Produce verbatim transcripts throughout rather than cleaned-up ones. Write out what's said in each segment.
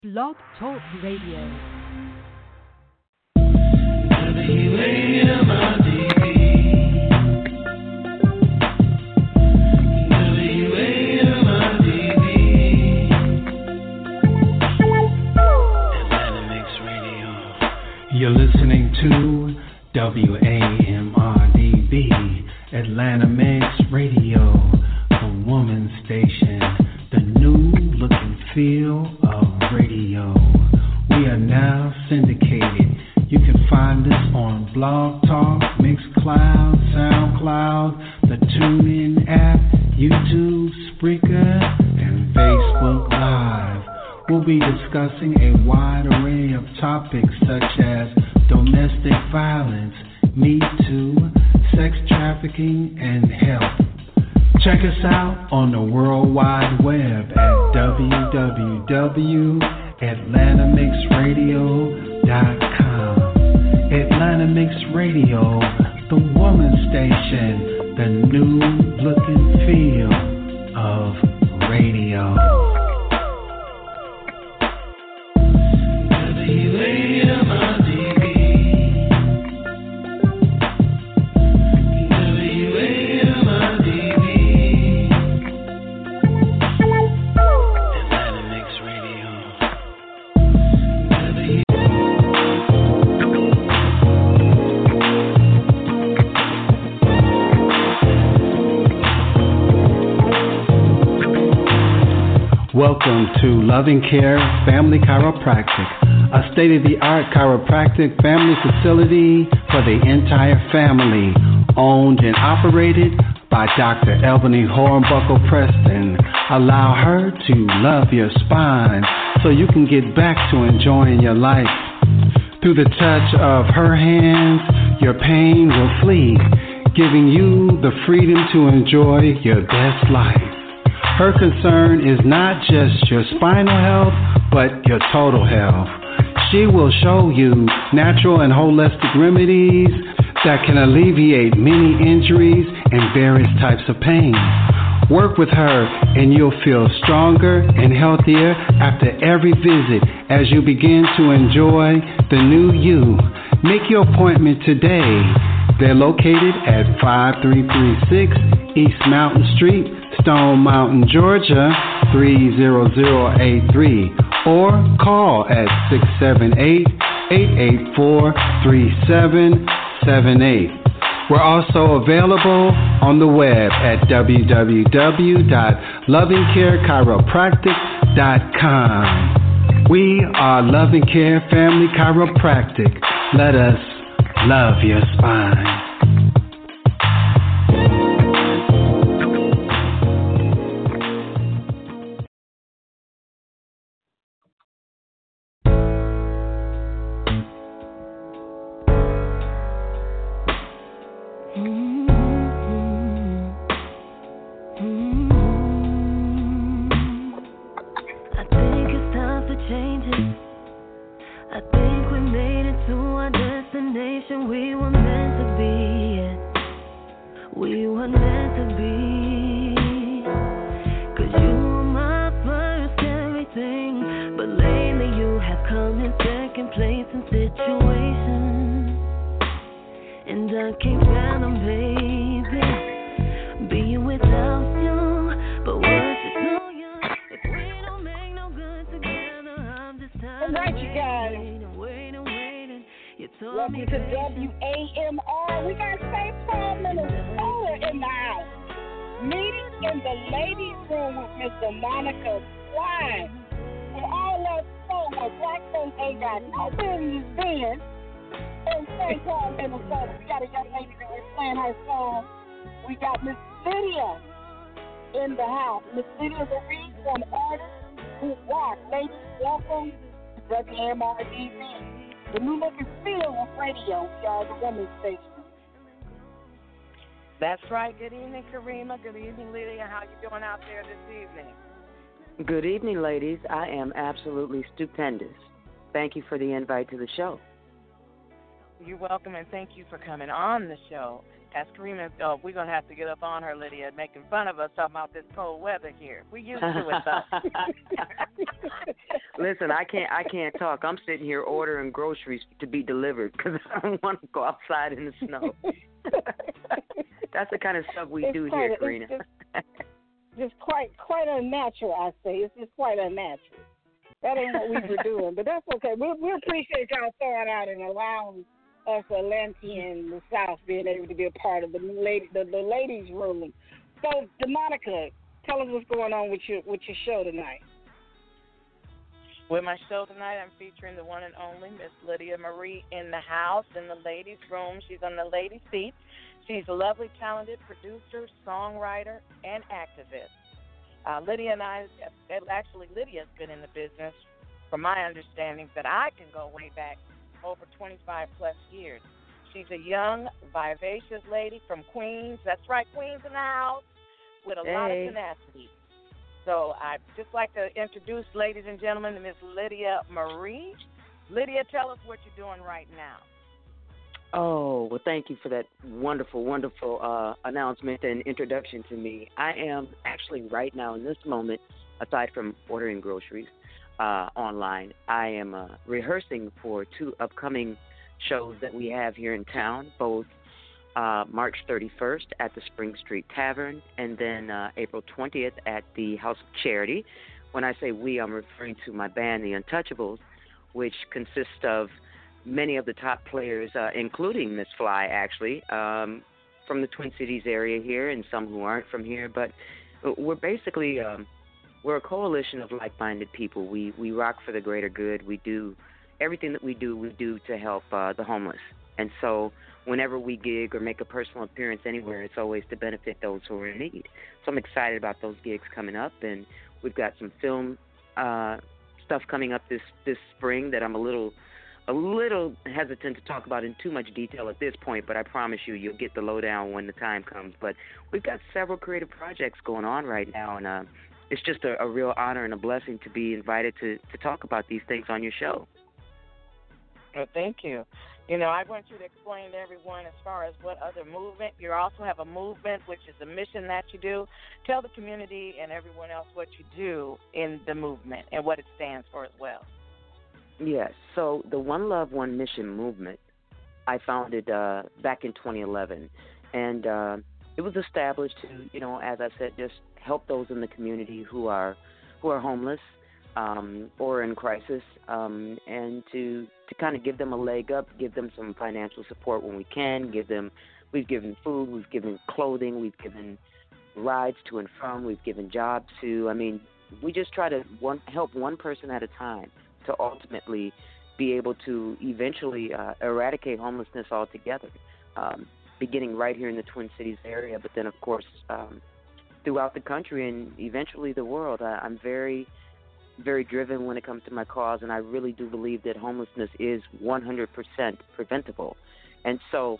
Blog Talk Radio. You're listening to W A M R D B, Atlanta Mix Radio, the woman station, the new look and feel of radio. We are now syndicated. You can find us on Blog Talk, Mixcloud, SoundCloud, the TuneIn app, YouTube, Spreaker, and Facebook Live. We'll be discussing a wide array of topics such as domestic violence, Me Too, sex trafficking, and health. Check us out on the World Wide Web at w w w dot atlanta mix radio dot com. Atlanta Mix Radio, the woman station, the new look and feel of radio. Welcome to Loving Care Family Chiropractic, a state-of-the-art chiropractic family facility for the entire family, owned and operated by Doctor Albany Hornbuckle Preston. Allow her to love your spine so you can get back to enjoying your life. Through the touch of her hands, your pain will flee, giving you the freedom to enjoy your best life. Her concern is not just your spinal health, but your total health. She will show you natural and holistic remedies that can alleviate many injuries and various types of pain. Work with her and you'll feel stronger and healthier after every visit as you begin to enjoy the new you. Make your appointment today. They're located at five three three six East Mountain Street, Stone Mountain, Georgia, three zero zero eight three, or call at six seven eight, eight eight four, three seven seven eight. We're also available on the web at w w w dot loving care chiropractic dot com. We are Loving Care Family Chiropractic. Let us love your spine. That's right. Good evening, Karima. Good evening, Lydia. How you doing out there this evening? Good evening, ladies. I am absolutely stupendous. Thank you for the invite to the show. You're welcome, and thank you for coming on the show. As Karima, uh, we're going to have to get up on her, Lydia, making fun of us talking about this cold weather here. We used to it, though. Listen, I can't I can't talk. I'm sitting here ordering groceries to be delivered because I don't want to go outside in the snow. That's the kind of stuff we it's do quite, here, Karina. It's just, just quite, quite unnatural, I say. It's just quite unnatural. That ain't what we were doing, but that's okay. We we appreciate y'all throwing out and allowing us Atlantean, the South, being able to be a part of the lady, the, the ladies' room. So, DeMonica, tell us what's going on with your with your show tonight. With my show tonight, I'm featuring the one and only Miss Lydia Marie in the house, in the ladies' room. She's on the ladies' seat. She's a lovely, talented producer, songwriter, and activist. Uh, Lydia and I, actually, Lydia's been in the business, from my understanding, that I can go way back over twenty-five plus years. She's a young, vivacious lady from Queens. That's right, Queens in the house, with a hey. lot of tenacity. So I'd just like to introduce, ladies and gentlemen, to Miss Lydia Marie. Lydia, tell us what you're doing right now. Oh, well, thank you for that wonderful, wonderful uh, announcement and introduction to me. I am actually right now in this moment, aside from ordering groceries uh, online, I am uh, rehearsing for two upcoming shows that we have here in town, both uh, March thirty-first at the Spring Street Tavern and then uh, April twentieth at the House of Charity. When I say we, I'm referring to my band, The Untouchables, which consists of many of the top players, uh, including Miss Fly, actually, um, from the Twin Cities area here, and some who aren't from here. But we're basically um, we're a coalition of like-minded people. We we rock for the greater good. We do everything that we do. We do to help uh, the homeless. And so, whenever we gig or make a personal appearance anywhere, it's always to benefit those who are in need. So I'm excited about those gigs coming up, and we've got some film uh, stuff coming up this this spring that I'm a little. A little hesitant to talk about in too much detail at this point, but I promise you, you'll get the lowdown when the time comes. But we've got several creative projects going on right now, and uh, it's just a, a real honor and a blessing to be invited to, to talk about these things on your show. Well, thank you. You know, I want you to explain to everyone as far as what other movement. You also have a movement, which is a mission that you do. Tell the community and everyone else what you do in the movement and what it stands for as well. Yes, so the One Love, One Mission movement, I founded uh, back in twenty eleven, and uh, it was established to, you know, as I said, just help those in the community who are who are homeless um, or in crisis, um, and to to kind of give them a leg up, give them some financial support when we can, give them, we've given food, we've given clothing, we've given rides to and from, we've given jobs to, I mean, we just try to one, help one person at a time to ultimately be able to eventually uh, eradicate homelessness altogether, um, beginning right here in the Twin Cities area, but then, of course, um, throughout the country and eventually the world. I, I'm very, very driven when it comes to my cause, and I really do believe that homelessness is one hundred percent preventable. And so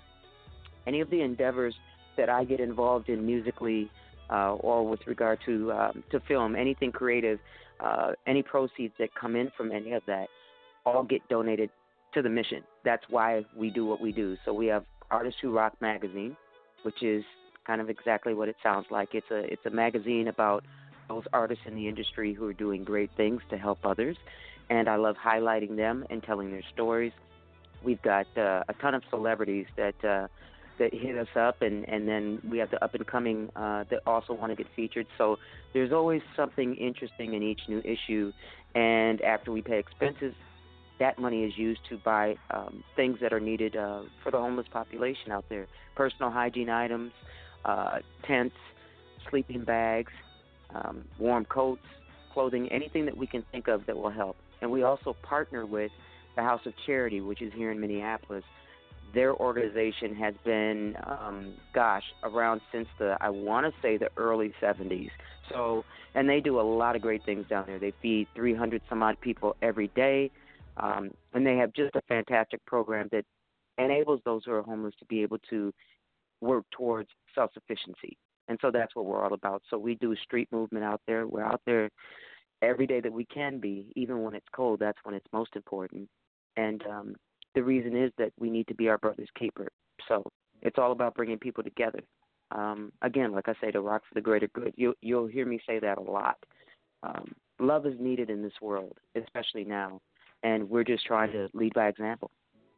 any of the endeavors that I get involved in musically uh, or with regard to, um, to film, anything creative, Uh, any proceeds that come in from any of that all get donated to the mission. That's why we do what we do. So we have Artists Who Rock magazine, which is kind of exactly what it sounds like. It's a it's a magazine about those artists in the industry who are doing great things to help others, and I love highlighting them and telling their stories. We've got uh, a ton of celebrities that uh, that hit us up, and, and then we have the up-and-coming uh, that also want to get featured. So there's always something interesting in each new issue, and after we pay expenses, that money is used to buy um, things that are needed uh, for the homeless population out there, personal hygiene items, uh, tents, sleeping bags, um, warm coats, clothing, anything that we can think of that will help. And we also partner with the House of Charity, which is here in Minneapolis. Their organization has been, um, gosh, around since the, I want to say the early seventies. So, and they do a lot of great things down there. They feed three hundred some odd people every day, um, and they have just a fantastic program that enables those who are homeless to be able to work towards self-sufficiency. And so that's what we're all about. So we do a street movement out there. We're out there every day that we can be, even when it's cold. That's when it's most important. And um, the reason is that we need to be our brother's keeper. So it's all about bringing people together. Um, again, like I say, to rock for the greater good. You, you'll hear me say that a lot. Um, love is needed in this world, especially now, and we're just trying to lead by example.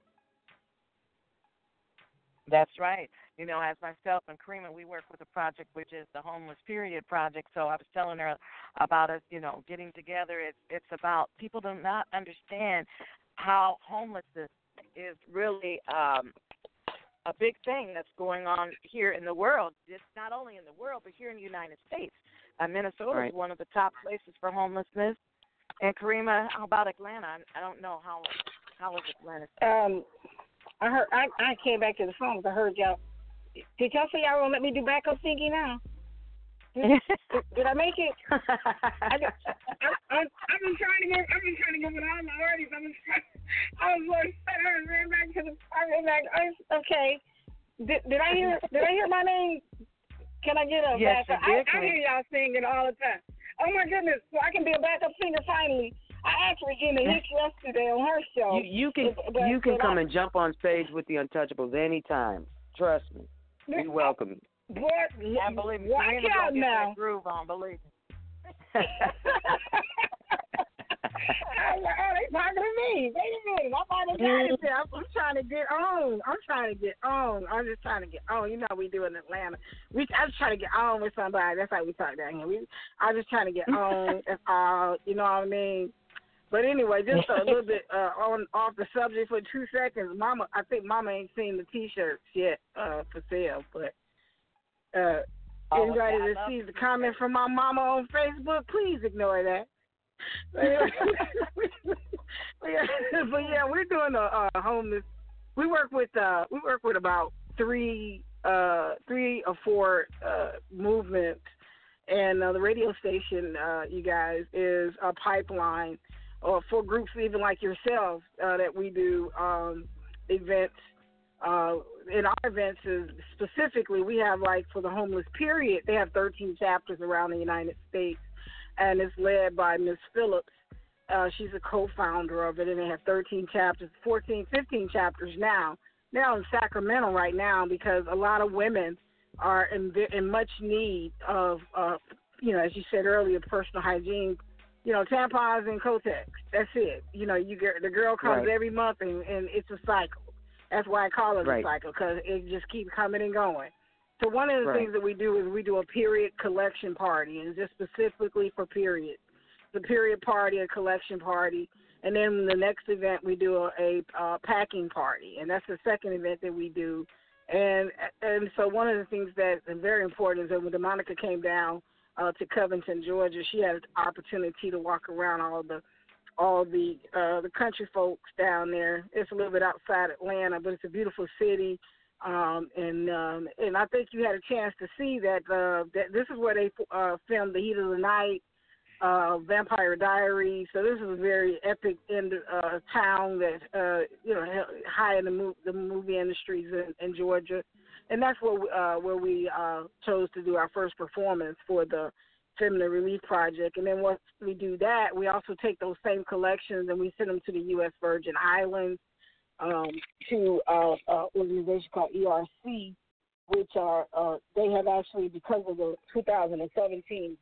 That's right. You know, as myself and Karima, we work with a project which is the Homeless Period Project. So I was telling her about us, you know, getting together. It's it's about people do not understand how homelessness is really um, a big thing that's going on here in the world. It's not only in the world, but here in the United States. Uh, Minnesota right. is one of the top places for homelessness. And Karima, how about Atlanta? I, I don't know how how is Atlanta. Um, I heard. I, I came back to the phone because I heard y'all. Did y'all say y'all gonna let me do backup singing now? Did, did I make it? I, just, I, I, I've been trying to get. I've been trying to get with all my artists. I was. I was like, I ran back to the. I ran back. I, okay. Did, did I hear? Did I hear my name? Can I get a yes, backup? I, I hear y'all singing all the time. Oh my goodness! So I can be a backup singer finally. I actually gave a hit yesterday on her show. You, you can but, you can but come I, and jump on stage with the Untouchables anytime. Trust me. We welcome you. What? I believe me. Watch Karina's out gonna get now. that groove on, believe me. I was like, oh, they talking to me. Wait a minute. I'm on the guy there. I'm, I'm trying to get on. I'm trying to get on. I'm just trying to get on. You know how we do in Atlanta. We, I'm just trying to get on with somebody. That's how we talk down here. We, I'm just trying to get on. That's all. You know what I mean? But anyway, just a little bit uh, on off the subject for two seconds. Mama, I think Mama ain't seen the T-shirts yet uh, for sale. But uh, oh, anybody yeah, that sees the comment from my mama on Facebook, please ignore that. but, yeah, but yeah, we're doing a, a homeless. We work with uh, we work with about three uh, three or four uh, movements, and uh, the radio station, uh, you guys, is a pipeline. Or for groups even like yourself uh, that we do um, events. Uh, in our events, is specifically, we have like for the homeless period, they have thirteen chapters around the United States, and it's led by Miss Phillips. Uh, she's a co-founder of it, and they have thirteen chapters, fourteen, fifteen chapters now. Now in Sacramento right now because a lot of women are in, in much need of, uh, you know, as you said earlier, personal hygiene. You know, tampons and Kotex. That's it. You know, you get the girl comes right. every month, and, and it's a cycle. That's why I call it right. a cycle because it just keeps coming and going. So one of the right. things that we do is we do a period collection party, and just specifically for periods. The period party, a collection party, and then the next event we do a, a, a packing party, and that's the second event that we do. And and so one of the things that is very important is that when Monica came down Uh, to Covington, Georgia, she had an opportunity to walk around all the all the uh, the country folks down there. It's a little bit outside Atlanta, but it's a beautiful city. Um, and um, and I think you had a chance to see that, uh, that this is where they uh, filmed The Heat of the Night, uh, Vampire Diaries. So this is a very epic in, uh, town that uh, you know high in the, mo- the movie industries in, in Georgia. And that's where we, uh, where we uh, chose to do our first performance for the Feminine Relief Project. And then once we do that, we also take those same collections and we send them to the U S Virgin Islands, um, to uh, an organization called E R C, which are uh, they have actually, because of the two thousand seventeen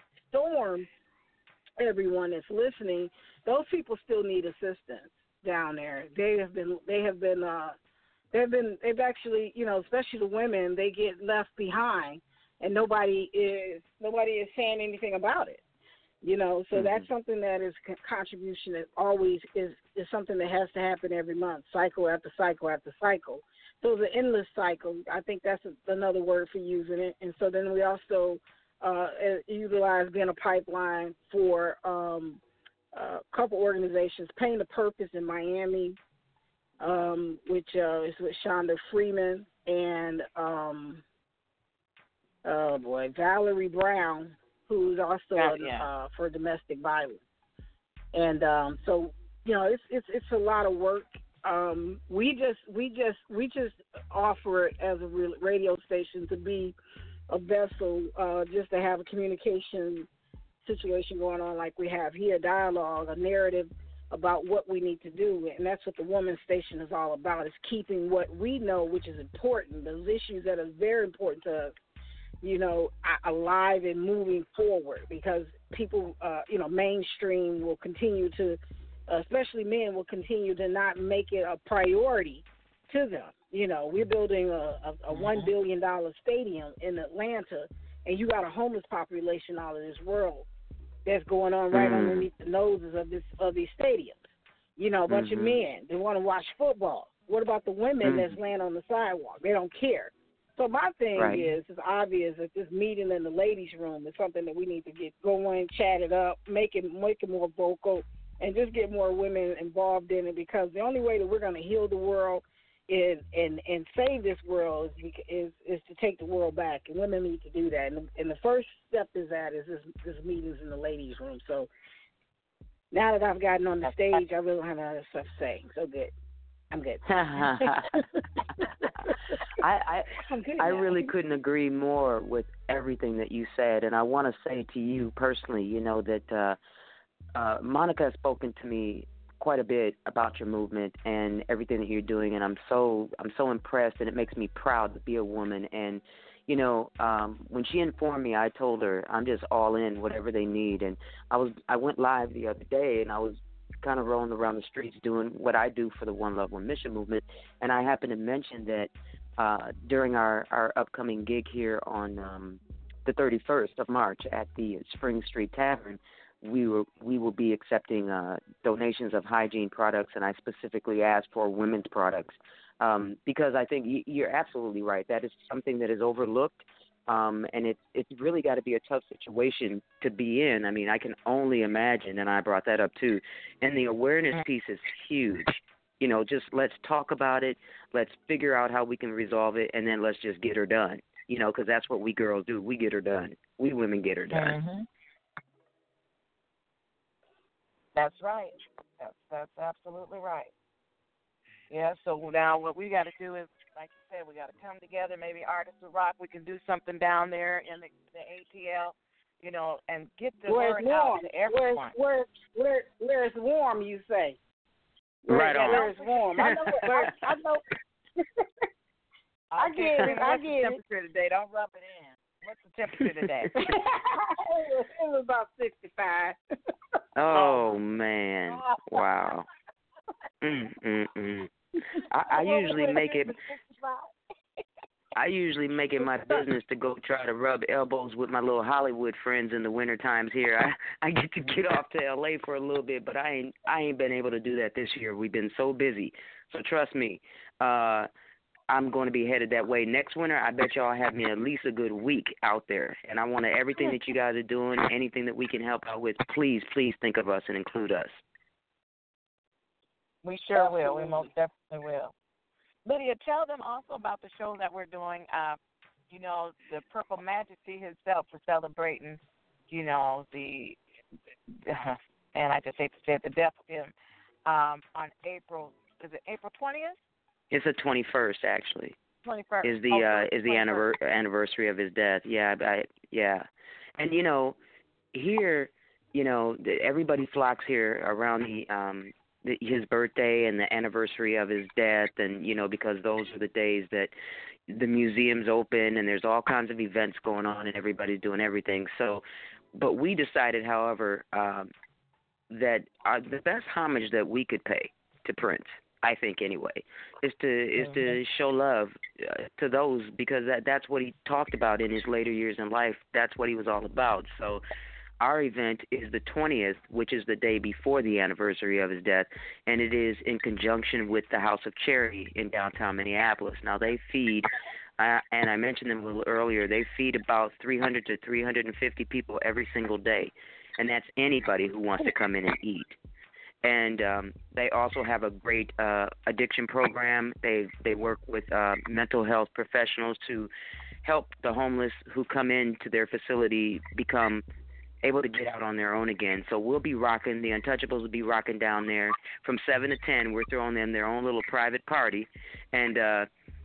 storm, everyone that's listening, those people still need assistance down there. They have been they have been uh, They've been, they've actually, you know, especially the women, they get left behind, and nobody is, nobody is saying anything about it, you know. So mm-hmm. that's something that is a contribution that always is, is something that has to happen every month, cycle after cycle after cycle. So it's an endless cycle. I think that's a, another word for using it. And so then we also uh, utilize being a pipeline for um, a couple organizations, Paint a Purpose in Miami, Um, which uh, is with Shonda Freeman and, um, oh boy, Valerie Brown, who's also yeah, yeah. Uh, for domestic violence. And um, so, you know, it's it's it's a lot of work. Um, we just we just we just offer it as a radio station to be a vessel, uh, just to have a communication situation going on like we have here, dialogue, a narrative about what we need to do, and that's what the Women's Station is all about, is keeping what we know, which is important, those issues that are very important to us, you know, alive and moving forward, because people, uh, you know, mainstream will continue to, especially men, will continue to not make it a priority to them. You know, we're building a, a, a one billion dollars stadium in Atlanta, and you got a homeless population out of this world that's going on right mm. underneath the noses of this of these stadiums. You know, a bunch mm-hmm. of men, they want to watch football. What about the women mm. that's laying on the sidewalk? They don't care. So my thing right. is, it's obvious that this meeting in the ladies' room is something that we need to get going, chat it up, make it, make it more vocal, and just get more women involved in it, because the only way that we're going to heal the world and, and, and save this world is, is is to take the world back, and women need to do that. And, and the first step is that is this, this meetings in the ladies' room. So now that I've gotten on the stage, I really don't have other stuff to say. So good. I'm good. I I, I'm good I now. really couldn't agree more with everything that you said, and I want to say to you personally, you know, that uh, uh, Monica has spoken to me quite a bit about your movement and everything that you're doing, and I'm so I'm so impressed, and it makes me proud to be a woman. And you know, um, when she informed me, I told her I'm just all in, whatever they need. And I was I went live the other day, and I was kind of rolling around the streets doing what I do for the One Love One Mission movement, and I happened to mention that uh, during our, our upcoming gig here on um, the thirty-first of March at the Spring Street Tavern, we will we will be accepting uh, donations of hygiene products, and I specifically asked for women's products um, because I think y- you're absolutely right. That is something that is overlooked. Um, and it's it's really got to be a tough situation to be in. I mean, I can only imagine, and I brought that up too. And the awareness piece is huge. You know, just let's talk about it. Let's figure out how we can resolve it, and then let's just get her done. You know, because that's what we girls do. We get her done. We women get her done. Mm-hmm. That's right. That's that's absolutely right. Yeah. So now what we got to do is, like you said, we got to come together. Maybe Artists of Rock, we can do something down there in the, the A T L, you know, and get the where word it's out warm. to everyone. Where, where, where, where it's warm, you say. Where, right yeah, on. Where it's warm. I know. Where, I know. I okay, get it. I what's get the it. temperature today? Don't rub it in. What's the temperature today? it, was, it was about sixty-five. Oh man! Wow. Mm mm mm. I, I usually make it. I usually make it my business to go try to rub elbows with my little Hollywood friends in the winter times here. I, I get to get off to L A for a little bit, but I ain't I ain't been able to do that this year. We've been so busy. So trust me, uh, I'm going to be headed that way next winter. I bet y'all have me at least a good week out there. And I want to, everything that you guys are doing, anything that we can help out with, please, please think of us and include us. We sure will. We most definitely will. Lydia, tell them also about the show that we're doing. Uh, you know, the Purple Majesty himself for celebrating, you know, the, uh, and I just hate to say it, the death of him um, on April, is it April twentieth? It's the twenty-first, actually. twenty-first. Is the oh, uh, is the anniver- anniversary of his death. Yeah, I, yeah. And, you know, here, you know, everybody flocks here around the um, his birthday and the anniversary of his death, and you know, because those are the days that the museum's open and there's all kinds of events going on and everybody's doing everything. So, but we decided, however, um, that our, the best homage that we could pay to Prince, I think anyway, is to is to show love uh, to those, because that that's what he talked about in his later years in life. That's what he was all about. So our event is the twentieth, which is the day before the anniversary of his death, and it is in conjunction with the House of Charity in downtown Minneapolis. Now, they feed, uh, and I mentioned them a little earlier, they feed about three hundred to three hundred fifty people every single day, and that's anybody who wants to come in and eat. And um, they also have a great uh, addiction program. They they work with uh, mental health professionals to help the homeless who come into their facility become able to get out on their own again. So we'll be rocking, the Untouchables will be rocking down there from seven to ten. We're throwing them their own little private party. And uh,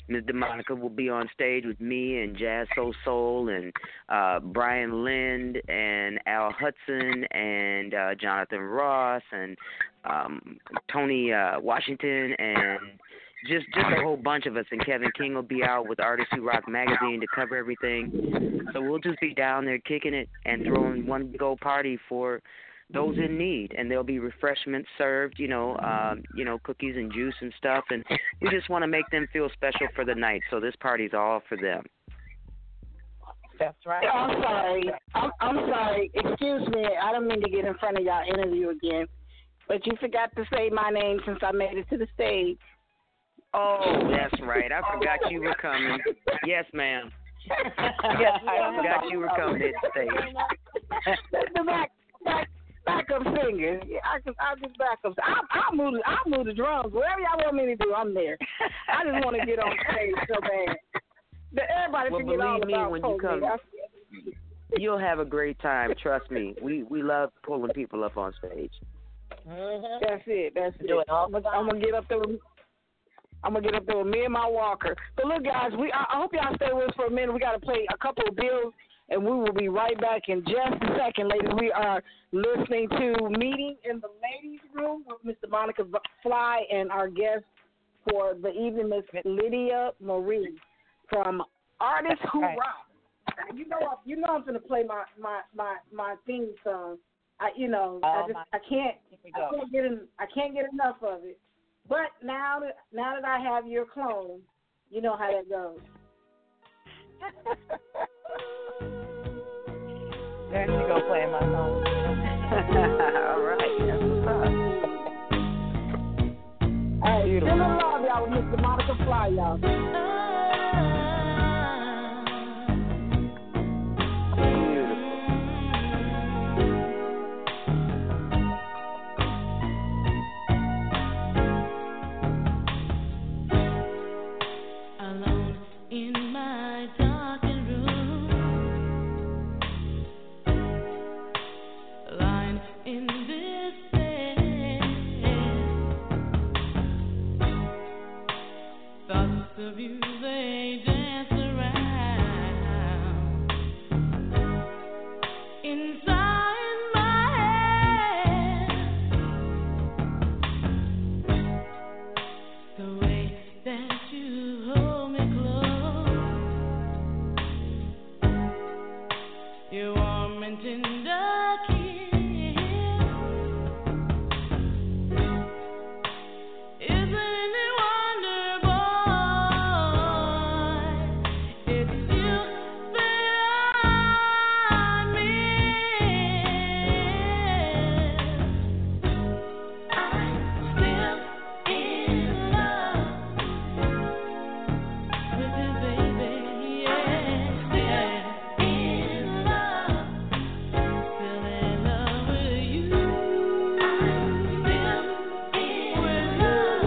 Miss DeMonica will be on stage with me and Jazz Soul Soul and uh, Brian Lind and Al Hudson and uh, Jonathan Ross and um, Tony uh, Washington and just just a whole bunch of us. And Kevin King will be out with Artists Who Rock magazine to cover everything. So we'll just be down there kicking it and throwing one big old party for those in need, and there'll be refreshments served, you know, um, you know, cookies and juice and stuff, and we just want to make them feel special for the night. So this party's all for them. That's right. Oh, I'm sorry. I'm, I'm sorry. Excuse me. I don't mean to get in front of y'all interview again, but you forgot to say my name since I made it to the stage. Oh, that's right. I forgot you were coming. Yes, ma'am. Yes, I forgot you were coming to the stage. the back, back, backup singer. Yeah, I can. I'll just backup. I'll, I'll move. The, I'll move the drums. Whatever y'all want me to do, I'm there. I just want to get on stage so bad. The, everybody well, forget all believe me, about when COVID. you come, you'll have a great time. Trust me. We we love pulling people up on stage. Mm-hmm. That's it. That's it. Do it all I'm, I'm gonna get up there. With, I'm gonna get up there with me and my walker. But look, guys, we I, I hope y'all stay with us for a minute. We got to play a couple of bills, and we will be right back in just a second, ladies. We are listening to Meeting in the Ladies' Room with Mister Monica Fly and our guest for the evening, Miss Lydia Marie from Artists Who Right. Rock. You know, you know, I'm gonna play my my my my theme song. I, you know, Oh, I just my. I can't Here we I go. can't get in, I can't get enough of it. But now that now that I have your clone, you know how that goes. There you go, playing my song. All right. That's what's up. All right, Beautiful. still in love, y'all, with Mister Monica Fly, y'all. Alone in my darkened room, lying in this bed, thoughts of you, they dance around inside my head. The way that you hold me close, your warm and tender kiss, isn't it wonderful? It's you that I miss. I'm still in love with you, baby. Yeah, still in love, still in love with you. Still in love.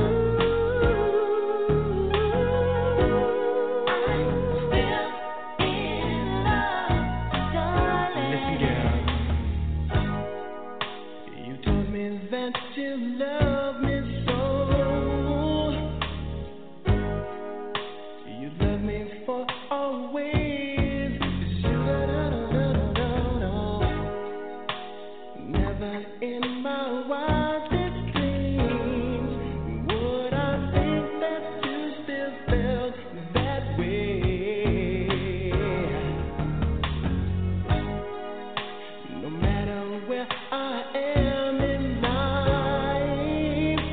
I'm still in love, darling. Listen, girl, you told me that you love me so. You love me for always. Shoo-da-da-da-da-da-da. Never in my wildest dreams would I think that you still felt that way. No matter where I am in life,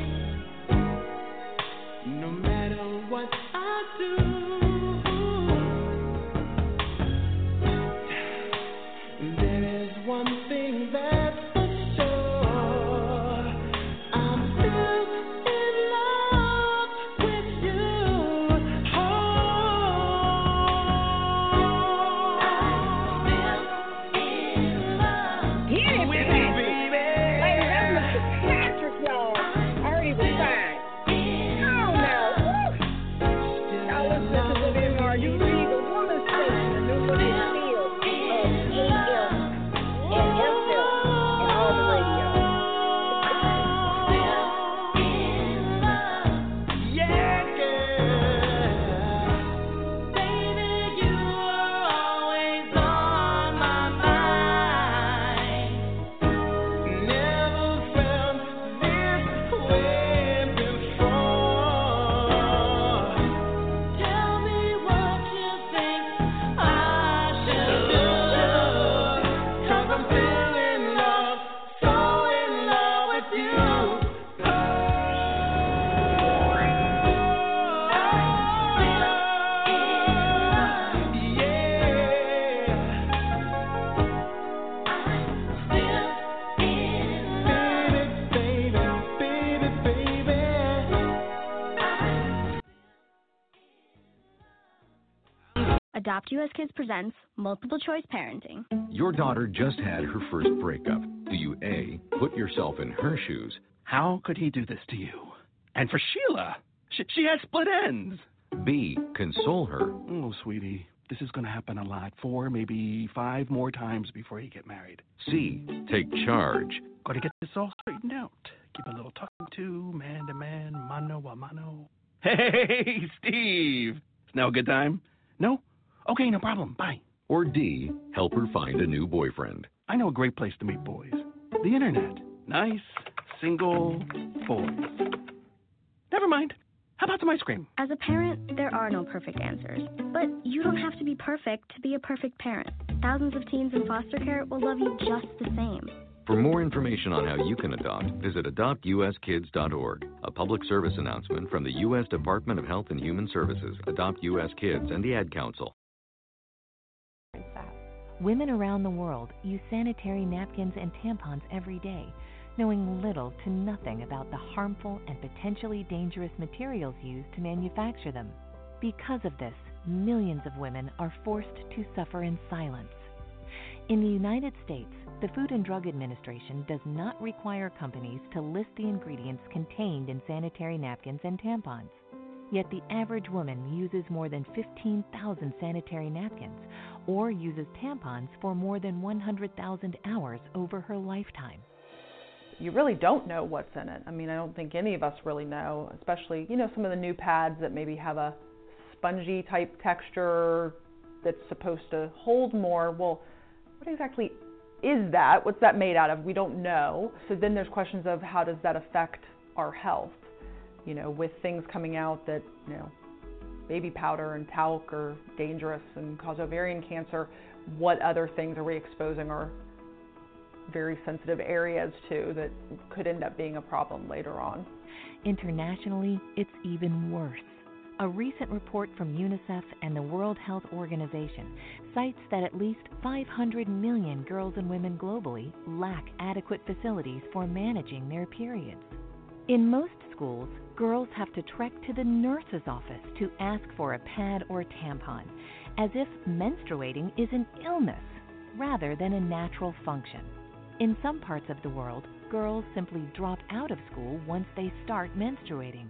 Adopt U S Kids presents Multiple Choice Parenting. Your daughter just had her first breakup. Do you A, put yourself in her shoes? How could he do this to you? And for Sheila, she, she had split ends. B, console her. Oh, sweetie, this is going to happen a lot. Four, maybe five more times before you get married. C, take charge. Got to get this all straightened out. Keep a little talking to, man to man, mano a mano. Hey, Steve. Is now a good time? No? Okay, no problem. Bye. Or D, help her find a new boyfriend. I know a great place to meet boys. The internet. Nice, single boys. Never mind. How about some ice cream? As a parent, there are no perfect answers. But you don't have to be perfect to be a perfect parent. Thousands of teens in foster care will love you just the same. For more information on how you can adopt, visit adopt u s kids dot org. A public service announcement from the U S Department of Health and Human Services, Adopt U S Kids, and the Ad Council. Women around the world use sanitary napkins and tampons every day, knowing little to nothing about the harmful and potentially dangerous materials used to manufacture them. Because of this, millions of women are forced to suffer in silence. In the United States, the Food and Drug Administration does not require companies to list the ingredients contained in sanitary napkins and tampons. Yet the average woman uses more than fifteen thousand sanitary napkins or uses tampons for more than one hundred thousand hours over her lifetime. You really don't know what's in it. I mean, I don't think any of us really know, especially, you know, some of the new pads that maybe have a spongy type texture that's supposed to hold more. Well, what exactly is that? What's that made out of? We don't know. So then there's questions of how does that affect our health? You know, with things coming out that, you know, baby powder and talc are dangerous and cause ovarian cancer, what other things are we exposing our very sensitive areas to that could end up being a problem later on? Internationally, it's even worse. A recent report from UNICEF and the World Health Organization cites that at least five hundred million girls and women globally lack adequate facilities for managing their periods. In most schools, girls have to trek to the nurse's office to ask for a pad or tampon, as if menstruating is an illness rather than a natural function. In some parts of the world, girls simply drop out of school once they start menstruating.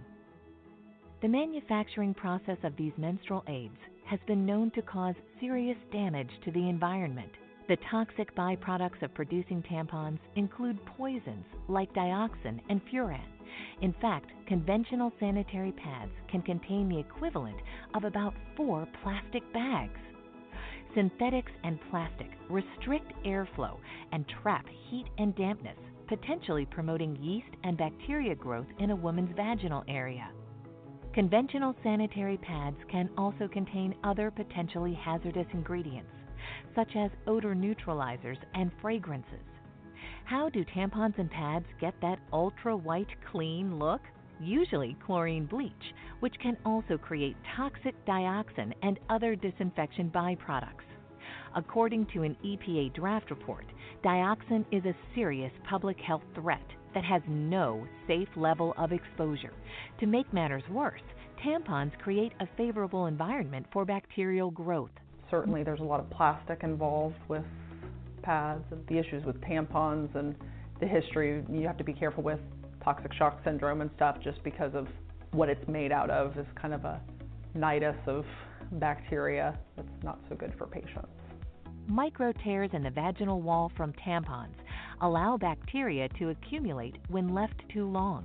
The manufacturing process of these menstrual aids has been known to cause serious damage to the environment. The toxic byproducts of producing tampons include poisons like dioxin and furan. In fact, conventional sanitary pads can contain the equivalent of about four plastic bags. Synthetics and plastic restrict airflow and trap heat and dampness, potentially promoting yeast and bacteria growth in a woman's vaginal area. Conventional sanitary pads can also contain other potentially hazardous ingredients, such as odor neutralizers and fragrances. How do tampons and pads get that ultra-white clean look? Usually chlorine bleach, which can also create toxic dioxin and other disinfection byproducts. According to an E P A draft report, dioxin is a serious public health threat that has no safe level of exposure. To make matters worse, tampons create a favorable environment for bacterial growth. Certainly there's a lot of plastic involved with pads and the issues with tampons and the history. You have to be careful with toxic shock syndrome and stuff just because of what it's made out of is kind of a nidus of bacteria that's not so good for patients. Micro tears in the vaginal wall from tampons allow bacteria to accumulate when left too long.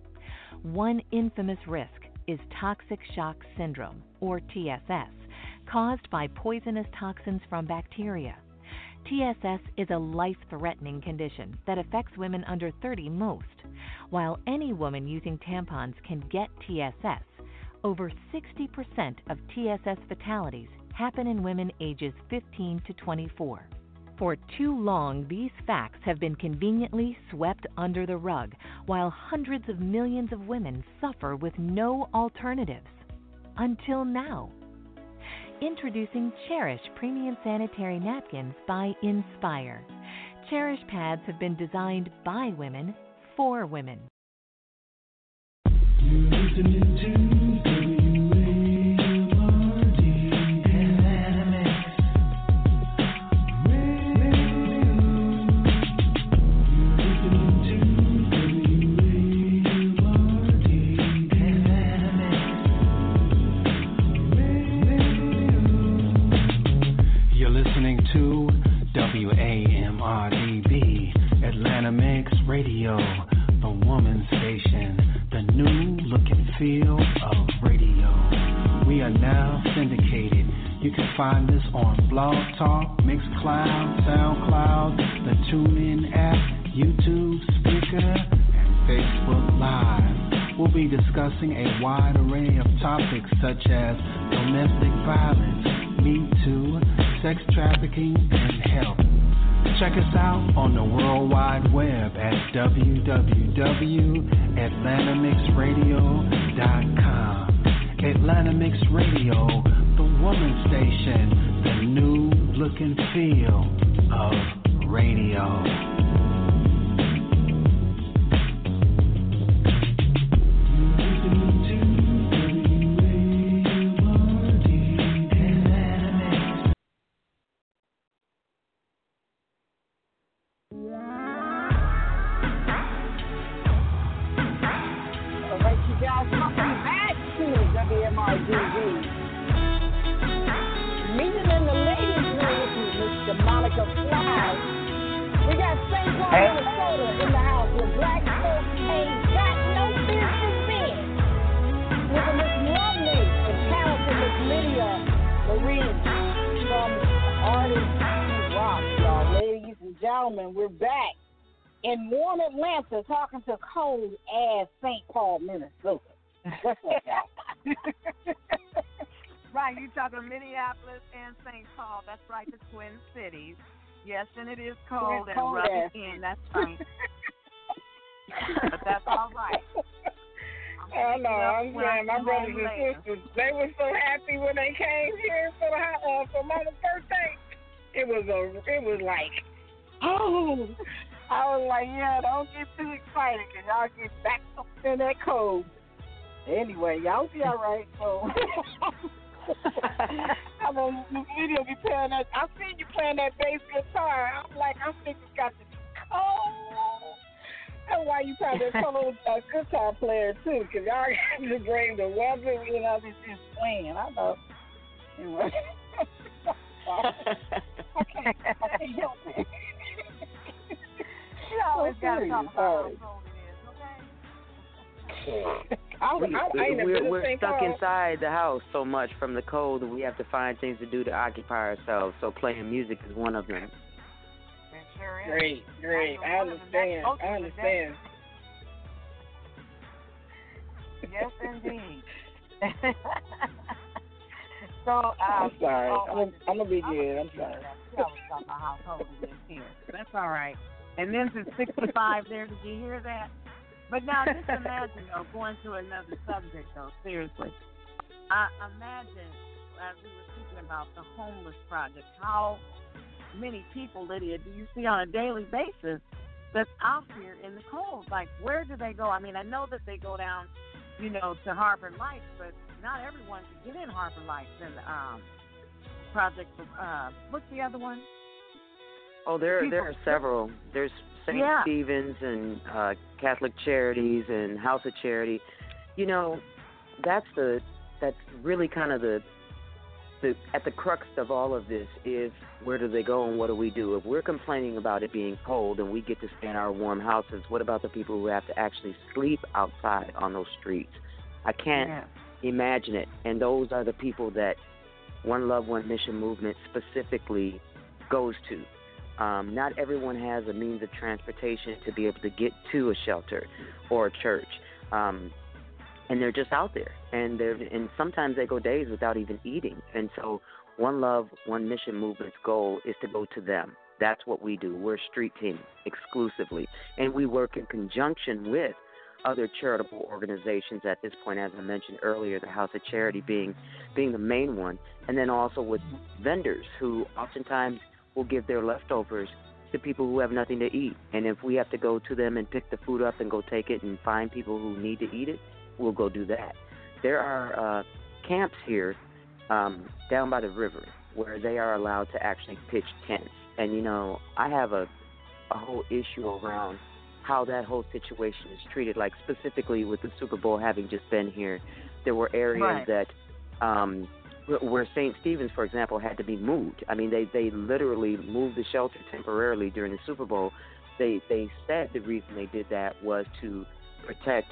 One infamous risk is toxic shock syndrome, or T S S, caused by poisonous toxins from bacteria. T S S is a life-threatening condition that affects women under thirty most. While any woman using tampons can get T S S, over sixty percent of T S S fatalities happen in women ages fifteen to twenty-four. For too long, these facts have been conveniently swept under the rug, while hundreds of millions of women suffer with no alternatives. Until now. Introducing Cherish Premium Sanitary Napkins by Inspire. Cherish pads have been designed by women for women. You're listening to W A M R D. feel of radio. We are now syndicated. You can find us on Blog Talk, Mixcloud, SoundCloud, the TuneIn app, YouTube, Spreaker, and Facebook Live. We'll be discussing a wide array of topics such as domestic violence, Me Too, sex trafficking, and health. Check us out on the World Wide Web at w w w dot atlanta mix radio dot com. Atlanta Mix Radio, the woman station, the new look and feel of radio. Talking to cold ass Saint Paul, Minnesota. What's up, y'all? Right, you're talking Minneapolis and Saint Paul. That's right, the Twin Cities. Yes, and it is cold and cold rubbing ass. in. That's right. But that's all right. I know. I'm saying my brothers and sisters, they were so happy when they came here for the uh, for Mama's birthday. It was a, it was like, oh. I was like, yeah, don't get too excited because y'all get back up in that cold. Anyway, y'all be all right. So, I'm on the video be playing that. I seen you playing that bass guitar. I'm like, I think it's got to be cold. That's why you probably a cold uh, guitar player too, because y'all got to bring the weather, you know, this is playing. I know. Anyway. I can't, I can't help it. You always so got to talk about how sorry. cold it is, okay? I, We, I, I ain't we're never we're been stuck cold. inside the house so much from the cold that we have to find things to do to occupy ourselves. So playing music is one of them. It sure is. Great, great. I understand. I understand. Yes, indeed. So, um, I'm sorry. oh, I'm, I'm gonna be good. I'm sorry. You always talk about how cold it is here. That's all right. And then it's sixty-five there. Did you hear that? But now just imagine, though, going to another subject, though, seriously. I imagine, as we were speaking about the homeless project, how many people, Lydia, do you see on a daily basis that's out here in the cold? Like, where do they go? I mean, I know that they go down, you know, to Harbor Lights, but not everyone can get in Harbor Lights and um, Project. Uh, what's the other one? Oh, there People. there are several. There's Saint Yeah. Stephen's and uh, Catholic Charities and House of Charity. You know, that's the that's really kind of the the at the crux of all of this is where do they go and what do we do? If we're complaining about it being cold and we get to stay in our warm houses, what about the people who have to actually sleep outside on those streets? I can't Yeah. imagine it. And those are the people that One Love, One Mission movement specifically goes to. Um, not everyone has a means of transportation to be able to get to a shelter or a church. Um, and they're just out there. And they're and sometimes they go days without even eating. And so One Love, One Mission movement's goal is to go to them. That's what we do. We're a street team exclusively. And we work in conjunction with other charitable organizations at this point, as I mentioned earlier, the House of Charity being being the main one, and then also with vendors who oftentimes will give their leftovers to people who have nothing to eat. And if we have to go to them and pick the food up and go take it and find people who need to eat it, we'll go do that. There are uh, camps here um, down by the river where they are allowed to actually pitch tents. And, you know, I have a, a whole issue around how that whole situation is treated, like specifically with the Super Bowl having just been here. There were areas Right. that um, where Saint Stephen's, for example, had to be moved. I mean, they, they literally moved the shelter temporarily during the Super Bowl. They they said the reason they did that was to protect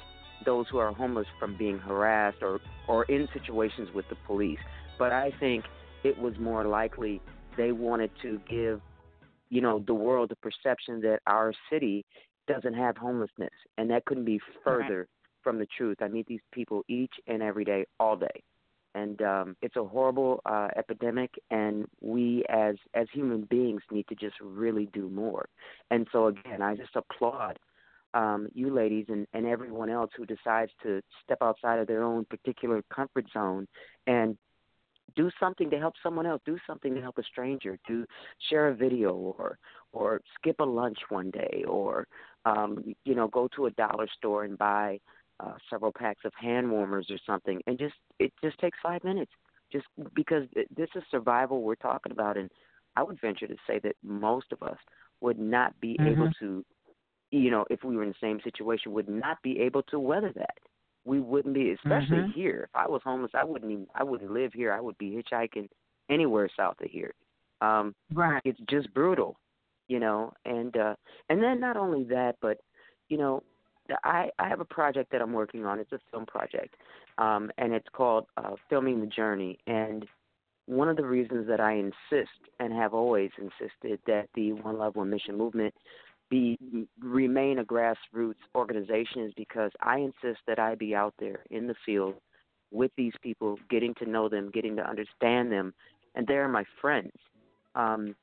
those who are homeless from being harassed or, or in situations with the police. But I think it was more likely they wanted to give, you know, the world the perception that our city doesn't have homelessness. And that couldn't be further right. from the truth. I meet these people each and every day, all day. And um, it's a horrible uh, epidemic, and we as as human beings need to just really do more. And so, again, I just applaud um, you ladies and, and everyone else who decides to step outside of their own particular comfort zone and do something to help someone else, do something to help a stranger, do share a video or or skip a lunch one day or, um, you know, go to a dollar store and buy Uh, several packs of hand warmers or something, and just it just takes five minutes. Just because this is survival we're talking about, and I would venture to say that most of us would not be mm-hmm. able to, you know, if we were in the same situation, would not be able to weather that. We wouldn't be, especially mm-hmm. here. If I was homeless, I wouldn't even, I wouldn't live here. I would be hitchhiking anywhere south of here. Um, right. It's just brutal, you know, and uh, and then not only that, but you know. I, I have a project that I'm working on. It's a film project, um, and it's called uh, Filming the Journey. And one of the reasons that I insist and have always insisted that the One Love, One Mission movement be remain a grassroots organization is because I insist that I be out there in the field with these people, getting to know them, getting to understand them, and they're my friends. Um,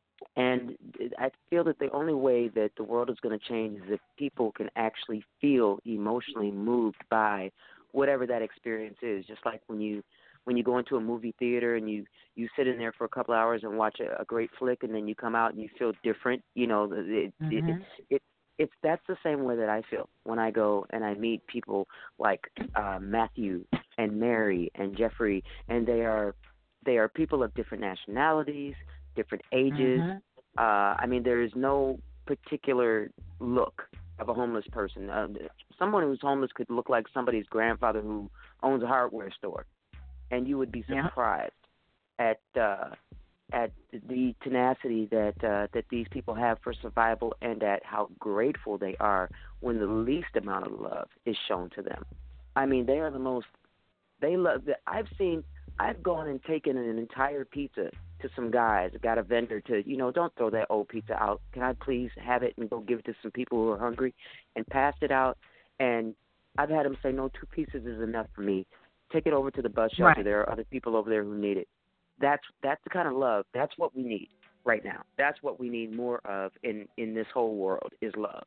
And I feel that the only way that the world is going to change is if people can actually feel emotionally moved by whatever that experience is. Just like when you when you go into a movie theater and you, you sit in there for a couple of hours and watch a, a great flick, and then you come out and you feel different. You know, it, mm-hmm. it, it, it it's that's the same way that I feel when I go and I meet people like uh, Matthew and Mary and Jeffrey, and they are they are people of different nationalities, different ages. Mm-hmm. Uh, I mean, there is no particular look of a homeless person. Uh, someone who's homeless could look like somebody's grandfather who owns a hardware store, and you would be surprised yeah. at uh, at the tenacity that uh, that these people have for survival, and at how grateful they are when the least amount of love is shown to them. I mean, they are the most. They love. I've seen. I've gone and taken an entire pizza to some guys, got a vendor to, you know, don't throw that old pizza out. Can I please have it and go give it to some people who are hungry, and passed it out. And I've had them say, no, two pieces is enough for me. Take it over to the bus shelter. Right. There are other people over there who need it. That's that's the kind of love. That's what we need right now. That's what we need more of in, in this whole world is love.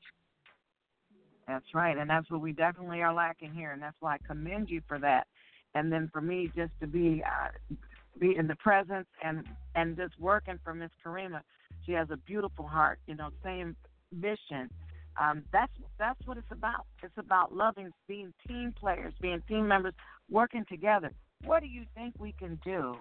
That's right, and that's what we definitely are lacking here, and that's why I commend you for that. And then for me, just to be uh, be in the presence and, and just working for Miss Karima, she has a beautiful heart, you know, same mission. Um, that's that's what it's about. It's about loving, being team players, being team members, working together. What do you think we can do?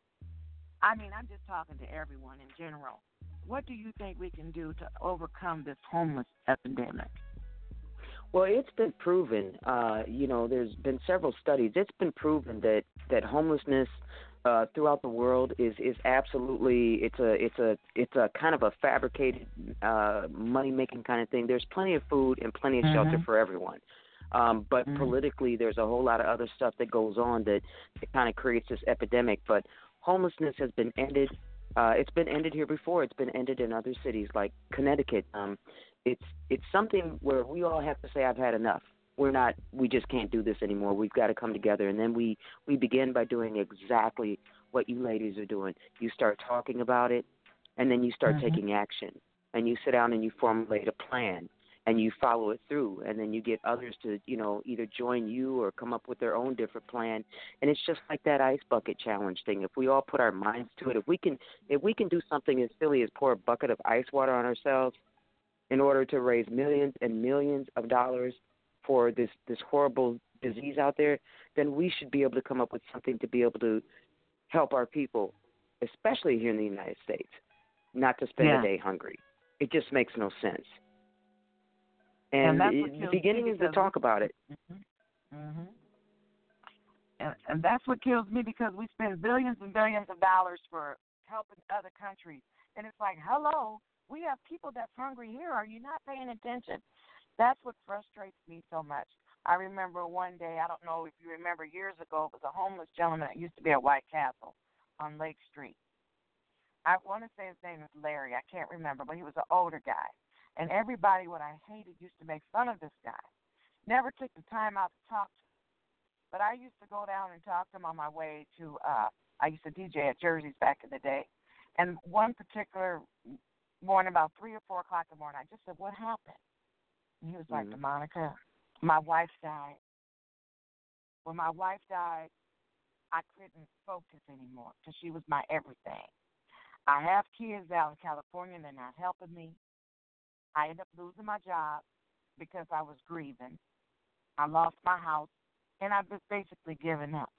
I mean, I'm just talking to everyone in general. What do you think we can do to overcome this homeless epidemic? Well, it's been proven, uh, you know, there's been several studies. It's been proven that, that homelessness uh, throughout the world is, is absolutely, it's a it's a it's a kind of a fabricated uh, money making kind of thing. There's plenty of food and plenty of mm-hmm. shelter for everyone, um, but mm-hmm. politically, there's a whole lot of other stuff that goes on that, that kind of creates this epidemic. But homelessness has been ended. Uh, it's been ended here before. It's been ended in other cities like Connecticut. Um, It's it's something where we all have to say, I've had enough. We're not, we just can't do this anymore. We've got to come together. And then we, we begin by doing exactly what you ladies are doing. You start talking about it, and then you start mm-hmm. taking action. And you sit down and you formulate a plan, and you follow it through. And then you get others to, you know, either join you or come up with their own different plan. And it's just like that ice bucket challenge thing. If we all put our minds to it, if we can, if we can do something as silly as pour a bucket of ice water on ourselves, in order to raise millions and millions of dollars for this, this horrible disease out there, then we should be able to come up with something to be able to help our people, especially here in the United States, not to spend yeah. a day hungry. It just makes no sense. And, and the beginning is to talk about it. Mm-hmm. Mm-hmm. And, and that's what kills me, because we spend billions and billions of dollars for helping other countries. And it's like, hello, we have people that's hungry here. Are you not paying attention? That's what frustrates me so much. I remember one day, I don't know if you remember years ago, it was a homeless gentleman that used to be at White Castle on Lake Street. I want to say his name is Larry. I can't remember, but he was an older guy. And everybody, what I hated, used to make fun of this guy. Never took the time out to talk to him. But I used to go down and talk to him on my way to, uh, I used to D J at Jersey's back in the day. And one particular morning, about three or four o'clock in the morning, I just said, what happened? And he was like, Mm-hmm. Monica, my wife died. When my wife died, I couldn't focus anymore because she was my everything. I have kids out in California, and they're not helping me. I ended up losing my job because I was grieving. I lost my house, and I was basically giving up.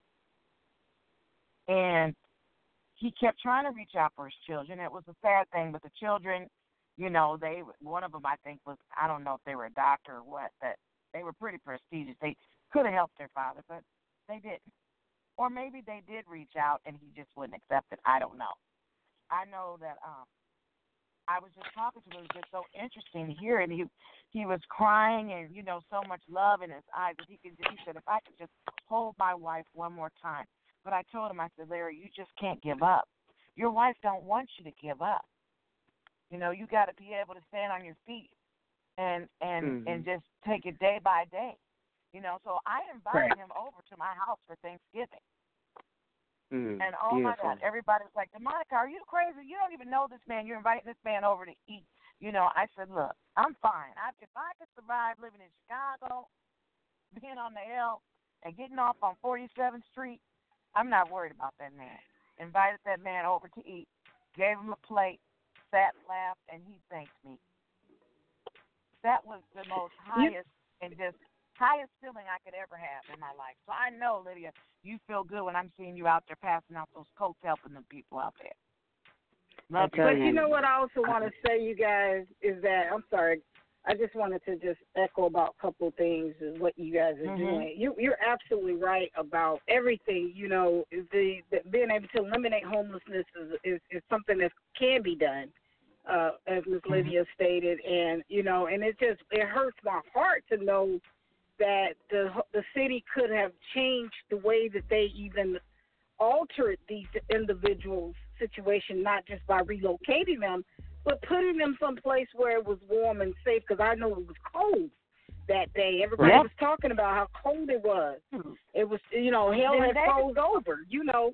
And he kept trying to reach out for his children. It was a sad thing, but the children, you know, they one of them I think was, I don't know if they were a doctor or what, but they were pretty prestigious. They could have helped their father, but they didn't. Or maybe they did reach out and he just wouldn't accept it. I don't know. I know that um, I was just talking to him. It was just so interesting to hear it. He he was crying and, you know, so much love in his eyes that he could. He said, if I could just hold my wife one more time. But I told him, I said, Larry, you just can't give up. Your wife don't want you to give up. You know, you got to be able to stand on your feet and and Mm-hmm. and just take it day by day. You know, so I invited Right. him over to my house for Thanksgiving. Mm, And oh beautiful. my God, everybody was like, Monica, are you crazy? You don't even know this man. You're inviting this man over to eat. You know, I said, look, I'm fine. I, if I could survive living in Chicago, being on the L, and getting off on forty-seventh Street, I'm not worried about that man. Invited that man over to eat, gave him a plate, sat, laughed, and he thanked me. That was the most highest and just highest feeling I could ever have in my life. So I know, Lydia, you feel good when I'm seeing you out there passing out those coats, helping the people out there. Love you. But you know what I also want to say, you guys, is that, I'm sorry, I just wanted to just echo about a couple of things and what you guys are Mm-hmm. doing. You, you're absolutely right about everything. You know, the, the being able to eliminate homelessness is, is, is something that can be done, uh, as Miz Mm-hmm. Lydia stated. And, you know, and it just, it hurts my heart to know that the the city could have changed the way that they even altered these individuals' situation, not just by relocating them, but putting them someplace where it was warm and safe, because I know it was cold that day. Everybody Yep. was talking about how cold it was. Mhm. It was, you know, hell Yeah, had they- froze over, you know,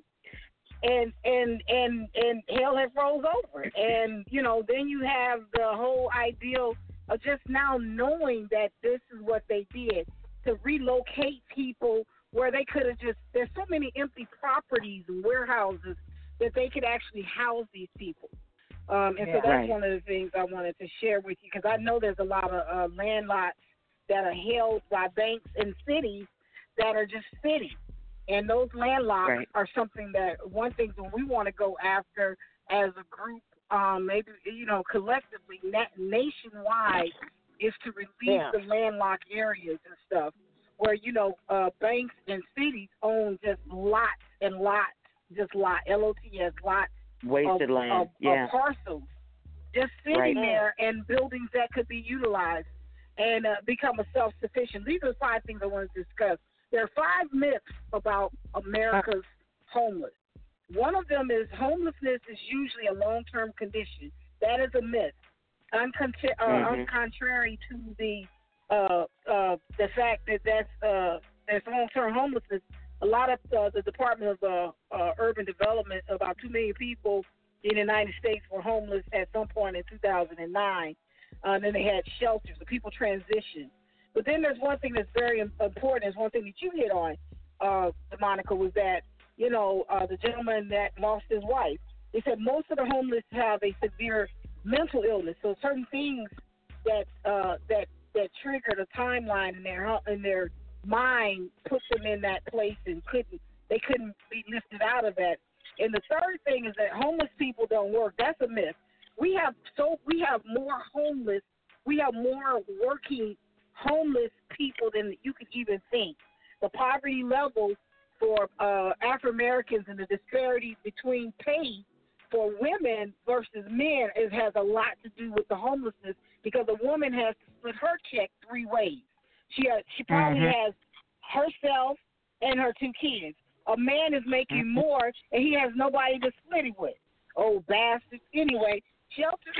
and and and and hell had froze over. And, you know, then you have the whole ideal of just now knowing that this is what they did, to relocate people where they could have just, there's so many empty properties and warehouses that they could actually house these people. Um, and Yeah. so that's Right. one of the things I wanted to share with you, because I know there's a lot of uh, land lots that are held by banks and cities that are just sitting. And those land lots Right. are something that, one thing that we want to go after as a group, um, maybe, you know, collectively, na- nationwide, is to release Yeah. the landlocked areas and stuff where, you know, uh, banks and cities own just lots and lots, just lot, L O T S, lots Wasted of, land. of, yeah. of parcels just sitting Right. there, and buildings that could be utilized and uh, become a self-sufficient. These are five things I want to discuss. There are five myths about America's homeless. One of them is homelessness is usually a long-term condition. That is a myth. Uncontra- uh, Mhm. Contrary to the uh, uh, the fact that that's uh, there's long-term homelessness. A lot of uh, the Department of uh, uh, Urban Development, about two million people in the United States were homeless at some point in two thousand nine. Uh, and then they had shelters. The people transitioned. But then there's one thing that's very important. There's one thing that you hit on, uh, Monica, was that, you know, uh, the gentleman that lost his wife. They said most of the homeless have a severe mental illness. So certain things that uh, that that triggered a timeline in their in their mind put them in that place and couldn't they couldn't be lifted out of that. And the third thing is that homeless people don't work. That's a myth. We have so we have more homeless. We have more working homeless people than you could even think. The poverty level for uh, African Americans and the disparity between pay for women versus men, it has a lot to do with the homelessness, because a woman has to split her check three ways. She uh, she probably Mm-hmm. has herself and her two kids. A man is making Mm-hmm. more, and he has nobody to split it with. Oh, bastards. Anyway, shelters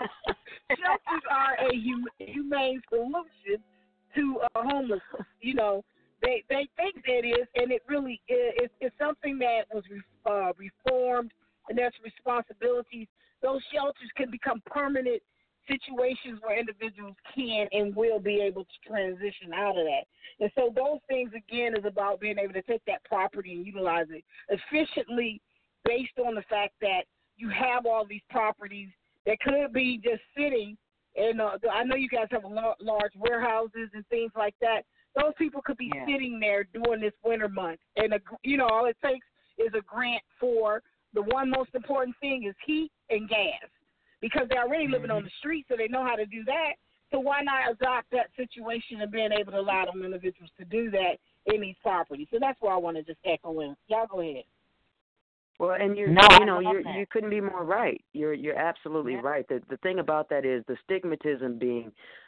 shelters are a hum, humane solution to uh, homelessness. You know, they they think that is, and it really is. It's, it's something that was uh, reformed, and there's responsibilities. Those shelters can become permanent situations where individuals can and will be able to transition out of that. And so those things, again, is about being able to take that property and utilize it efficiently based on the fact that you have all these properties that could be just sitting. And uh, I know you guys have a lot, large warehouses and things like that. Those people could be Yeah. sitting there during this winter month. And, a, you know, all it takes is a grant for the one most important thing is heat and gas. Because they're already living on the street, so they know how to do that. So why not adopt that situation and being able to allow them individuals to do that in these properties? So that's why I want to just echo in. Y'all go ahead. Well, and you're, No, you I know, love you that. you couldn't be more right. You're you're absolutely Yeah. right. The the thing about that is the stigmatism being,